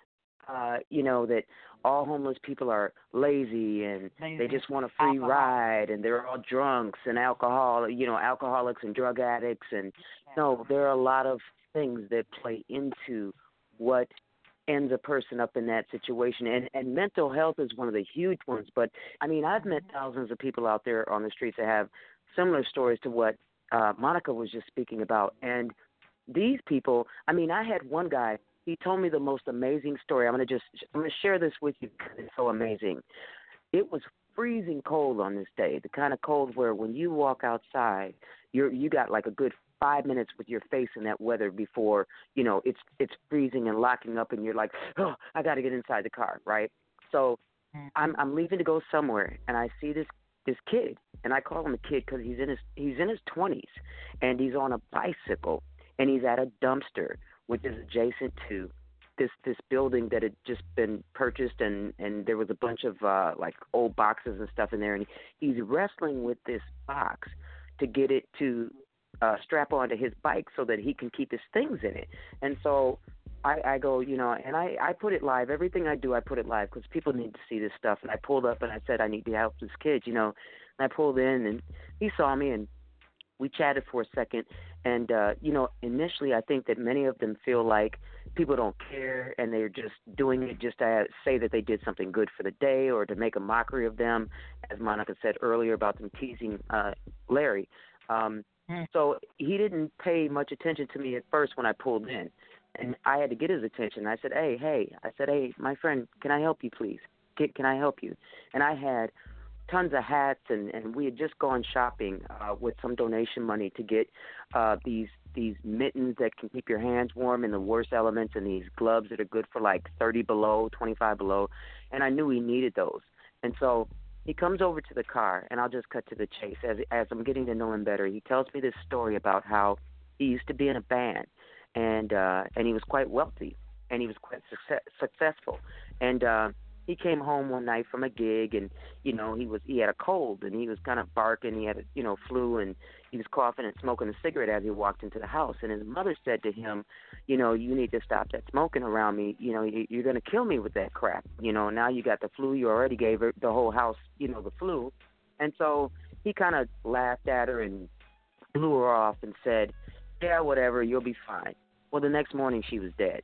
uh, you know, that all homeless people are lazy and they Lazy. just want a free Alcohol. ride and they're all drunks and alcohol, you know, alcoholics and drug addicts and no, there are a lot of things that play into what ends a person up in that situation. And, and mental health is one of the huge ones. But, I mean, I've met thousands of people out there on the streets that have similar stories to what uh, Monica was just speaking about. And these people, I mean, I had one guy, he told me the most amazing story. I'm going to just, I'm going to share this with you because it's so amazing. It was freezing cold on this day, the kind of cold where when you walk outside, you're, you got like a good five minutes with your face in that weather before, you know, it's it's freezing and locking up and you're like, oh, I got to get inside the car, right? So I'm I'm leaving to go somewhere and I see this this kid and I call him a kid because he's in his he's in his twenties and he's on a bicycle and he's at a dumpster which is adjacent to this this building that had just been purchased and and there was a bunch of uh, like old boxes and stuff in there and he's wrestling with this box to get it to Uh, strap onto his bike so that he can keep his things in it. And so I, I go, you know, and I, I put it live. Everything I do, I put it live because people need to see this stuff. And I pulled up and I said, I need to help this kid, you know. And I pulled in and he saw me and we chatted for a second. And, uh, you know, initially I think that many of them feel like people don't care and they're just doing it just to say that they did something good for the day or to make a mockery of them, as Monica said earlier about them teasing uh, Larry. Um So he didn't pay much attention to me at first when I pulled in, and I had to get his attention. I said, hey, hey, I said, hey, my friend, can I help you, please? Can, can I help you? And I had tons of hats, and, and we had just gone shopping uh, with some donation money to get uh, these these mittens that can keep your hands warm in the worst elements and these gloves that are good for like thirty below, twenty-five below, and I knew he needed those. And so he comes over to the car, and I'll just cut to the chase. As as I'm getting to know him better, he tells me this story about how he used to be in a band, and uh, and he was quite wealthy, and he was quite success, successful. And uh, he came home one night from a gig, and you know he was he had a cold, and he was kind of barking. He had a you know flu, and he was coughing and smoking a cigarette as he walked into the house. And his mother said to him, you know, you need to stop that smoking around me. You know, you, you're going to kill me with that crap. You know, now you got the flu. You already gave her, the whole house, you know, the flu. And so he kind of laughed at her and blew her off and said, yeah, whatever, you'll be fine. Well, the next morning she was dead.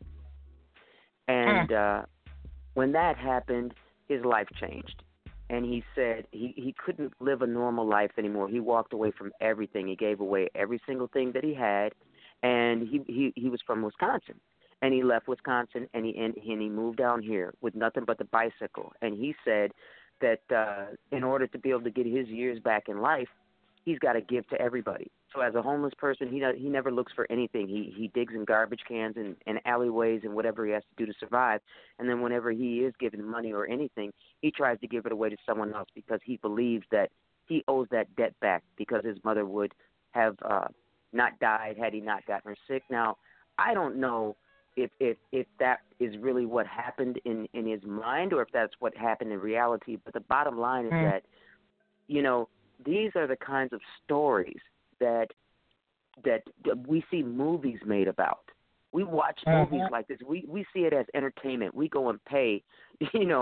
And uh, when that happened, his life changed. And he said he, he couldn't live a normal life anymore. He walked away from everything. He gave away every single thing that he had. And he, he, he was from Wisconsin. And he left Wisconsin, and he, and, and he moved down here with nothing but the bicycle. And he said that uh, in order to be able to get his years back in life, he's got to give to everybody. So as a homeless person, he he never looks for anything. He he digs in garbage cans and, and alleyways and whatever he has to do to survive. And then whenever he is given money or anything, he tries to give it away to someone else because he believes that he owes that debt back because his mother would have uh, not died had he not gotten her sick. Now, I don't know if if if that is really what happened in, in his mind or if that's what happened in reality. But the bottom line is mm. that, you know, these are the kinds of stories that that we see movies made about. We watch uh-huh. movies like this. We we see it as entertainment. We go and pay, you know,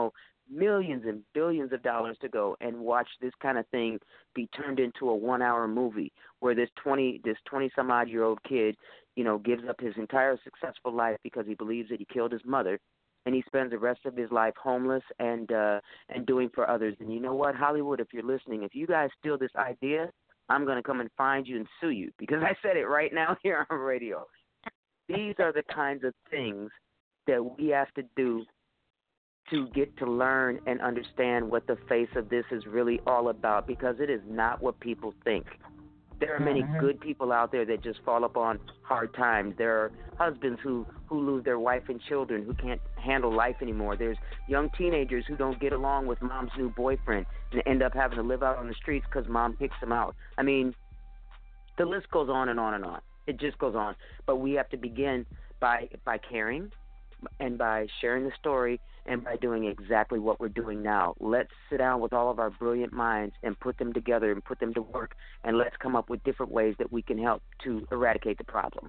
millions and billions of dollars to go and watch this kind of thing be turned into a one-hour movie where this twenty this twenty some odd year old kid, you know, gives up his entire successful life because he believes that he killed his mother, and he spends the rest of his life homeless and uh, and doing for others. And you know what, Hollywood, if you're listening, if you guys steal this idea, I'm going to come and find you and sue you because I said it right now here on radio. These are the kinds of things that we have to do to get to learn and understand what the face of this is really all about, because it is not what people think. There are many Mm-hmm. good people out there that just fall upon hard times. There are husbands who, who lose their wife and children, who can't handle life anymore. There's young teenagers who don't get along with mom's new boyfriend and end up having to live out on the streets because mom kicks them out. I mean, the list goes on and on and on. It just goes on. But we have to begin by by caring and by sharing the story and by doing exactly what we're doing now. Let's sit down with all of our brilliant minds and put them together and put them to work, and let's come up with different ways that we can help to eradicate the problem.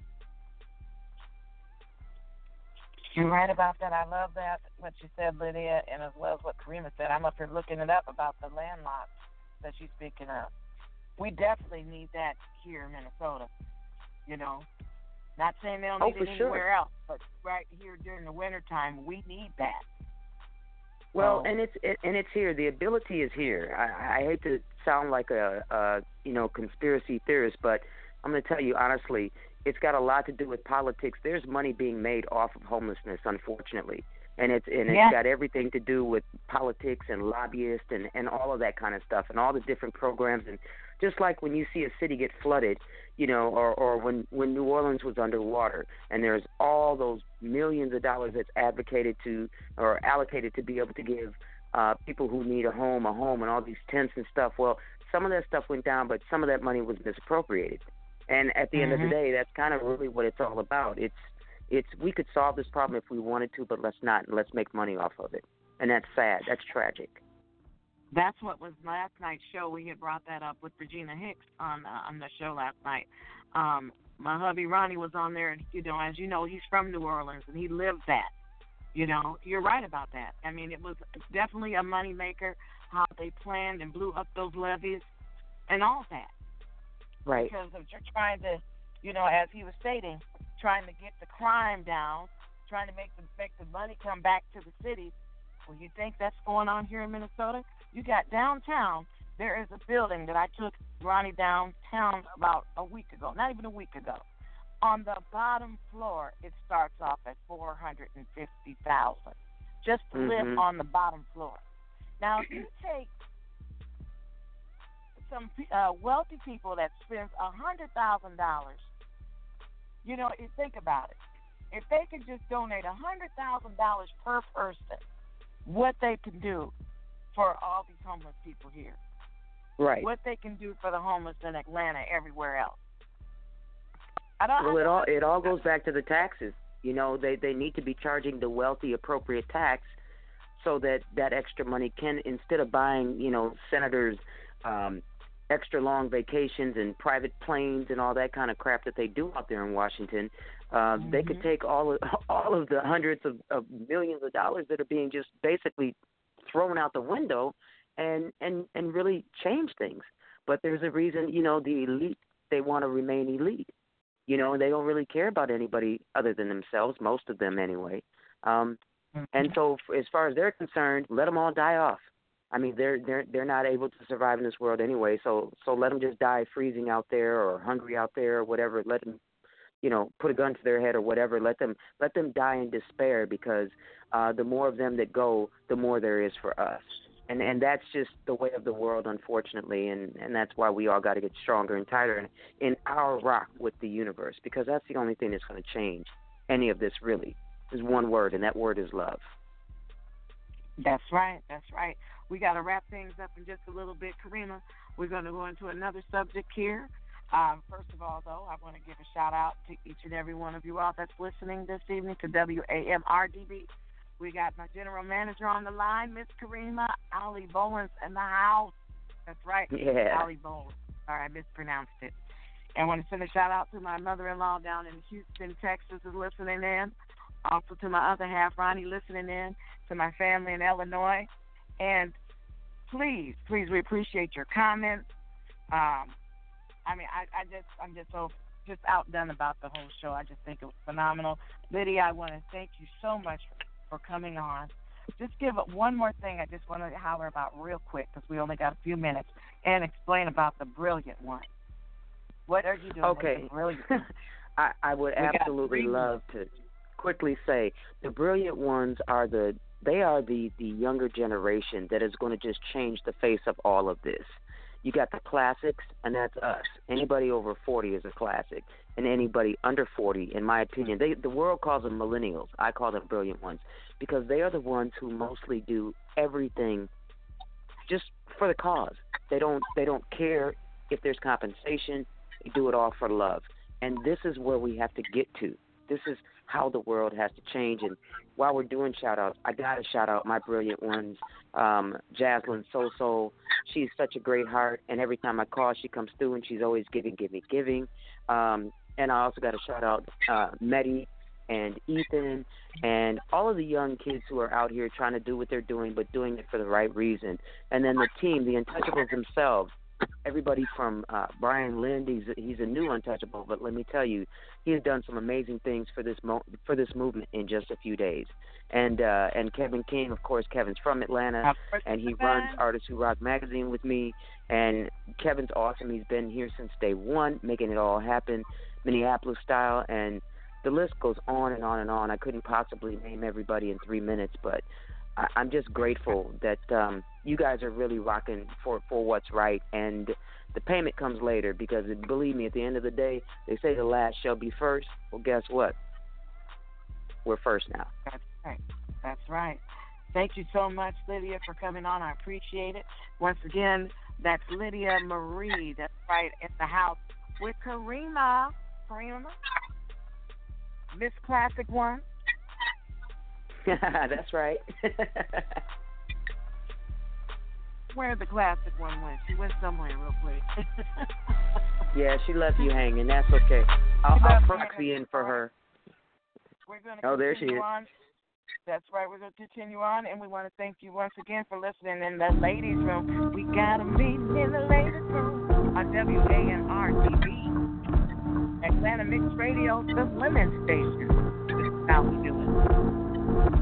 You're right about that. I love that, what you said, Lydia, and as well as what Karima said. I'm up here looking it up about the landlots that she's speaking of. We definitely need that here in Minnesota, you know. Not saying they don't Oh, need for it sure. anywhere else, but right here during the wintertime, we need that. Well, So- and it's it, and it's here. The ability is here. I, I hate to sound like a, a you know conspiracy theorist, but I'm going to tell you honestly, it's got a lot to do with politics. There's money being made off of homelessness, unfortunately, and it's and Yeah. it's got everything to do with politics and lobbyists and and all of that kind of stuff and all the different programs. And just like when you see a city get flooded, you know, or or when when New Orleans was underwater, and there's all those millions of dollars that's advocated to or allocated to be able to give uh, people who need a home a home and all these tents and stuff. Well, some of that stuff went down, but some of that money was misappropriated. And at the end of the Mhm. day, that's kind of really what it's all about. It's it's we could solve this problem if we wanted to, but let's not. Let's make money off of it, and that's sad. That's tragic. That's what was last night's show. We had brought that up with Regina Hicks on uh, on the show last night. Um, my hubby Ronnie was on there, and you know, as you know, he's from New Orleans and he lives that. You know, you're right about that. I mean, it was definitely a money maker how they planned and blew up those levees and all that. Right. Because of tr- trying to, you know, as he was stating, trying to get the crime down, trying to make the make the money come back to the city. Well, you think that's going on here in Minnesota? You got downtown. There is a building that I took Ronnie downtown about a week ago, not even a week ago. On the bottom floor, it starts off at four hundred and fifty thousand just to live Mhm. on the bottom floor. Now, if you take some uh, wealthy people that spends a hundred thousand dollars, you know, you think about it. If they could just donate a hundred thousand dollars per person, what they can do for all these homeless people here, Right. what they can do for the homeless in Atlanta, everywhere else. I don't. Well, I it don't all it all goes back to the taxes. You know, they they need to be charging the wealthy appropriate tax, so that that extra money can, instead of buying, you know, senators um, extra long vacations and private planes and all that kind of crap that they do out there in Washington, uh, Mm-hmm. they could take all of all of the hundreds of, of millions of dollars that are being just basically thrown out the window, and and and really change things. But there's a reason, you know, the elite, they want to remain elite. You know, they don't really care about anybody other than themselves, most of them anyway. Um, and so, f- as far as they're concerned, let them all die off. I mean, they're they're they're not able to survive in this world anyway. So so let them just die freezing out there or hungry out there or whatever. Let them, you know, put a gun to their head or whatever. Let them let them die in despair, because uh, the more of them that go, the more there is for us. And and that's just the way of the world, unfortunately, and, and that's why we all got to get stronger and tighter in, in our rock with the universe, because that's the only thing that's going to change any of this, really, is one word, and that word is love. That's right. That's right. We got to wrap things up in just a little bit, Karima. We're going to go into another subject here. Um, first of all, though, I want to give a shout out to each and every one of you all that's listening this evening to W A M R D B. We got my general manager on the line, Miss Karima Ali Bowens, in the house. That's right. Yeah. Ali Bowens. Sorry, I mispronounced it. And I want to send a shout out to my mother-in-law down in Houston, Texas, is listening in. Also to my other half, Ronnie, listening in. to my family in Illinois. And please, please, we appreciate your comments. Um, I mean, I, I just, I'm just so just outdone about the whole show. I just think it was phenomenal. Lydia, I want to thank you so much for, for coming on. Just give it one more thing I just want to holler about real quick because we only got a few minutes, and explain about the Brilliant One. What are you doing okay. with the Brilliant One? I, I would we absolutely love to quickly say the Brilliant Ones are the they are the, the younger generation that is going to just change the face of all of this. You got the classics, and that's us. Anybody over forty is a classic, and anybody under forty, in my opinion, they, the world calls them millennials. I call them Brilliant Ones because they are the ones who mostly do everything just for the cause. They don't they don't care if there's compensation. They do it all for love, and this is where we have to get to. This is how the world has to change. And while we're doing shout-outs, I got to shout out my Brilliant Ones, um, Jaslyn So-So. She's such a great heart, and every time I call, she comes through, and she's always giving, giving, giving. Um, and I also got to shout out uh, Medi and Ethan and all of the young kids who are out here trying to do what they're doing, but doing it for the right reason. And then the team, the Untouchables themselves, everybody from uh, Brian Lind, he's, he's a new Untouchable, but let me tell you, he has done some amazing things for this mo- for this movement in just a few days. And uh, and Kevin King, of course, Kevin's from Atlanta, and he runs Artists Who Rock magazine with me. And Kevin's awesome. He's been here since day one, making it all happen, Minneapolis style. And the list goes on and on and on. I couldn't possibly name everybody in three minutes, but I, I'm just grateful that um, you guys are really rocking for, for what's right. And the payment comes later because, believe me, at the end of the day, they say the last shall be first. Well, guess what? We're first now. That's right. That's right. Thank you so much, Lydia, for coming on. I appreciate it. Once again, that's Lydia Marie. That's right, in the house with Karima. Karima, Miss Classic One. That's right. Where the Classic One went? She went somewhere real quick. Yeah, she left you hanging. That's okay. I'll, I'll proxy in for her. We're going to oh, there she is. On. That's right. We're going to continue on, and we want to thank you once again for listening in the ladies' room. We got a meeting in the ladies' room on W A N R T V, Atlanta Mixed Radio, the women's station. This is how we do it.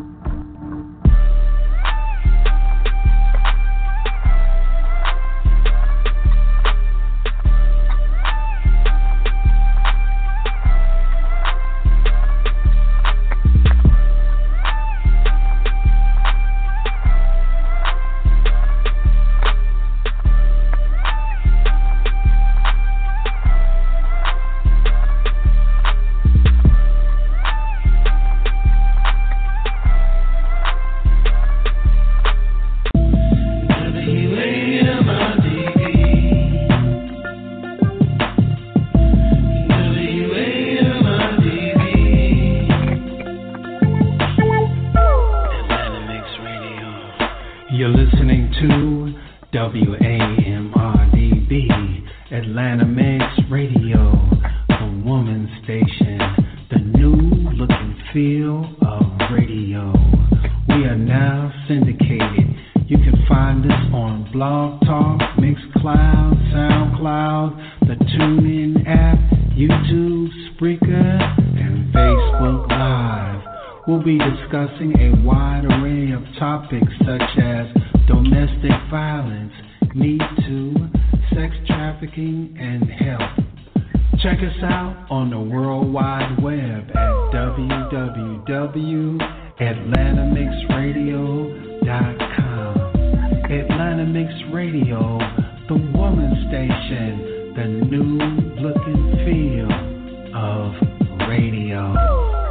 You're listening to W A M R D B, Atlanta Mix Radio, the woman's station, the new look and feel of radio. We are now syndicated. You can find us on Blog Talk, Mixcloud, SoundCloud, the TuneIn app, YouTube, Spreaker, and Facebook Live. We'll be discussing a wide array of topics such as domestic violence, Me Too, sex trafficking, and health. Check us out on the World Wide Web at w w w dot atlanta mix radio dot com. Atlanta Mix Radio, the woman's station, the new look and feel of radio.